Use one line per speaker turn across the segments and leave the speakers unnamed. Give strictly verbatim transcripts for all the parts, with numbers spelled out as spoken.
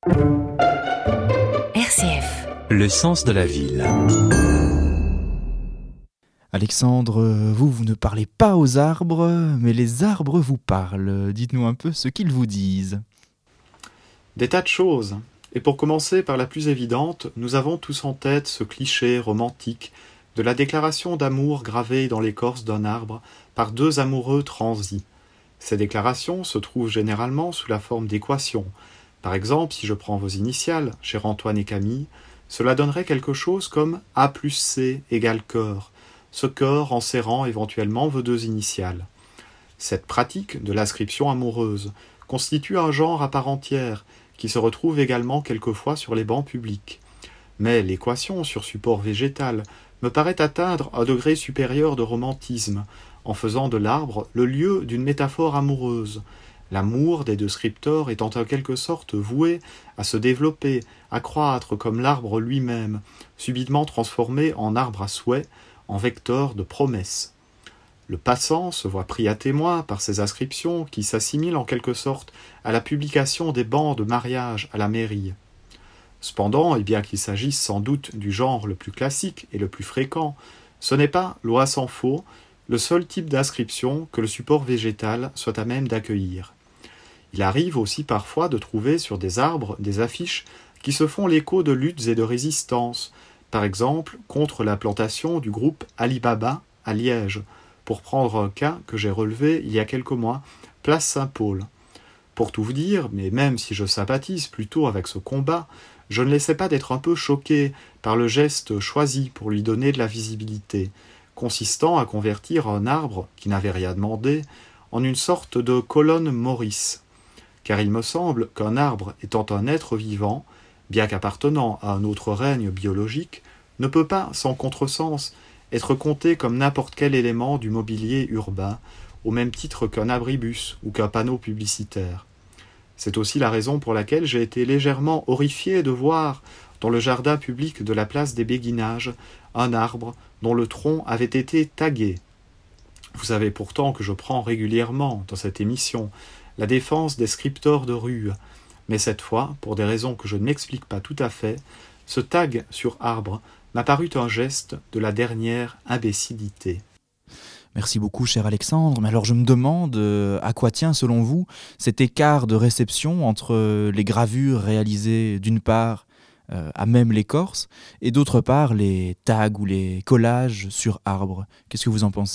R C F.
Le sens de la ville.
Alexandre, vous, vous ne parlez pas aux arbres, mais les arbres vous parlent. Dites-nous un peu ce qu'ils vous disent.
Des tas de choses. Et pour commencer par la plus évidente, nous avons tous en tête ce cliché romantique de la déclaration d'amour gravée dans l'écorce d'un arbre par deux amoureux transis. Ces déclarations se trouvent généralement sous la forme d'équations. Par exemple, si je prends vos initiales, cher Antoine et Camille, cela donnerait quelque chose comme A plus C égale cœur, ce cœur en serrant éventuellement vos deux initiales. Cette pratique de l'inscription amoureuse constitue un genre à part entière qui se retrouve également quelquefois sur les bancs publics. Mais l'équation sur support végétal me paraît atteindre un degré supérieur de romantisme, en faisant de l'arbre le lieu d'une métaphore amoureuse, l'amour des deux scripteurs étant en quelque sorte voué à se développer, à croître comme l'arbre lui-même, subitement transformé en arbre à souhait, en vecteur de promesses. Le passant se voit pris à témoin par ces inscriptions qui s'assimilent en quelque sorte à la publication des bans de mariage à la mairie. Cependant, et bien qu'il s'agisse sans doute du genre le plus classique et le plus fréquent, ce n'est pas, loin s'en faut, le seul type d'inscription que le support végétal soit à même d'accueillir. Il arrive aussi parfois de trouver sur des arbres des affiches qui se font l'écho de luttes et de résistances, par exemple contre la plantation du groupe Alibaba à Liège, pour prendre un cas que j'ai relevé il y a quelques mois, place Saint-Paul. Pour tout vous dire, mais même si je sympathise plutôt avec ce combat, je ne laissais pas d'être un peu choqué par le geste choisi pour lui donner de la visibilité, consistant à convertir un arbre, qui n'avait rien demandé, en une sorte de colonne Maurice. Car il me semble qu'un arbre étant un être vivant, bien qu'appartenant à un autre règne biologique, ne peut pas, sans contresens, être compté comme n'importe quel élément du mobilier urbain, au même titre qu'un abribus ou qu'un panneau publicitaire. C'est aussi la raison pour laquelle j'ai été légèrement horrifié de voir, dans le jardin public de la place des Béguinages, un arbre dont le tronc avait été tagué. Vous savez pourtant que je prends régulièrement, dans cette émission, la défense des scripteurs de rue, mais cette fois, pour des raisons que je ne m'explique pas tout à fait, ce tag sur arbre m'a paru un geste de la dernière imbécilité.
Merci beaucoup, cher Alexandre. Mais alors je me demande euh, à quoi tient, selon vous, cet écart de réception entre euh, les gravures réalisées d'une part euh, à même l'écorce et d'autre part les tags ou les collages sur arbre. Qu'est-ce que vous en pensez ?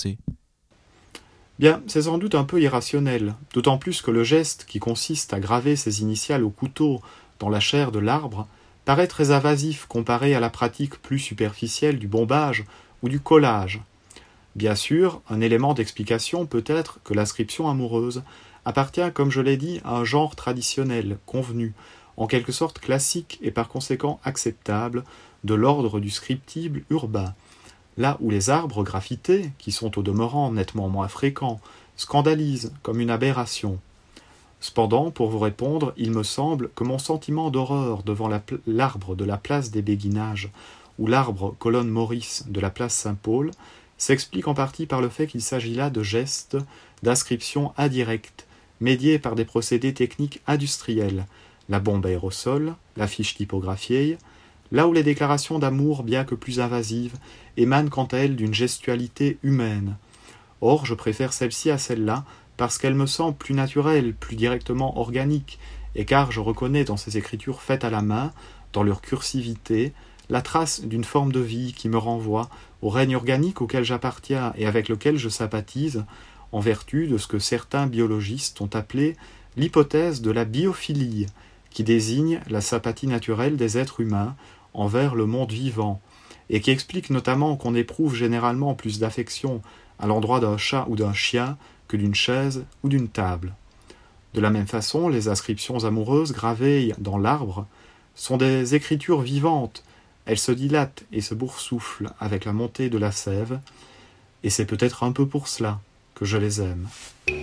Bien, c'est sans doute un peu irrationnel, d'autant plus que le geste qui consiste à graver ses initiales au couteau dans la chair de l'arbre paraît très invasif comparé à la pratique plus superficielle du bombage ou du collage. Bien sûr, un élément d'explication peut être que l'inscription amoureuse appartient, comme je l'ai dit, à un genre traditionnel, convenu, en quelque sorte classique et par conséquent acceptable, de l'ordre du scriptible urbain, là où les arbres graffités, qui sont au demeurant nettement moins fréquents, scandalisent comme une aberration. Cependant, pour vous répondre, il me semble que mon sentiment d'horreur devant la pl- l'arbre de la place des Béguinages ou l'arbre colonne Maurice de la place Saint-Paul s'explique en partie par le fait qu'il s'agit là de gestes d'inscription indirecte, médiés par des procédés techniques industriels, la bombe aérosol, la fiche typographiée, là où les déclarations d'amour, bien que plus invasives, émanent quant à elles d'une gestualité humaine. Or, je préfère celle-ci à celle-là parce qu'elle me semble plus naturelle, plus directement organique, et car je reconnais dans ces écritures faites à la main, dans leur cursivité, la trace d'une forme de vie qui me renvoie au règne organique auquel j'appartiens et avec lequel je sympathise, en vertu de ce que certains biologistes ont appelé l'hypothèse de la biophilie, qui désigne la sympathie naturelle des êtres humains envers le monde vivant, et qui explique notamment qu'on éprouve généralement plus d'affection à l'endroit d'un chat ou d'un chien que d'une chaise ou d'une table. De la même façon, les inscriptions amoureuses gravées dans l'arbre sont des écritures vivantes. Elles se dilatent et se boursouflent avec la montée de la sève, et c'est peut-être un peu pour cela que je les aime.